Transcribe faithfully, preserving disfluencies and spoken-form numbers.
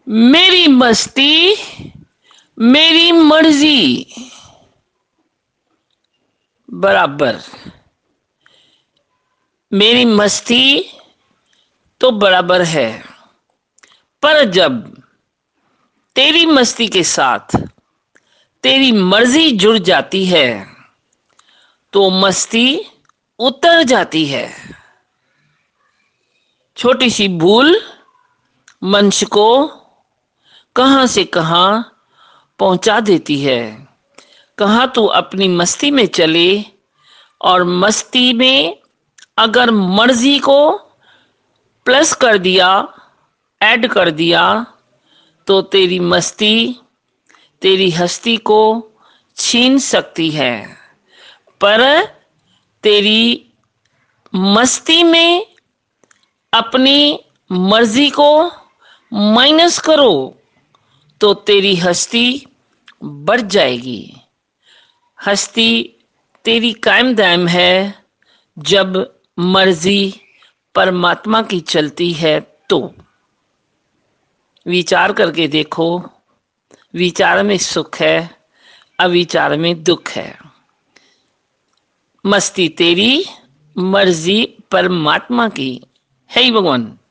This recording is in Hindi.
मेरी मस्ती मेरी मर्जी बराबर। मेरी मस्ती तो बराबर है, पर जब तेरी मस्ती के साथ तेरी मर्जी जुड़ जाती है तो मस्ती उतर जाती है। छोटी सी भूल मंच को कहां से कहां पहुंचा देती है। कहां तू अपनी मस्ती में चले और मस्ती में अगर मर्जी को प्लस कर दिया, ऐड कर दिया, तो तेरी मस्ती तेरी हस्ती को छीन सकती है। पर तेरी मस्ती में अपनी मर्जी को माइनस करो तो तेरी हस्ती बढ़ जाएगी। हस्ती तेरी कायम दायम है जब मर्जी परमात्मा की चलती है तो। विचार करके देखो, विचार में सुख है, अविचार में दुख है। मस्ती तेरी, मर्जी परमात्मा की। हे भगवान।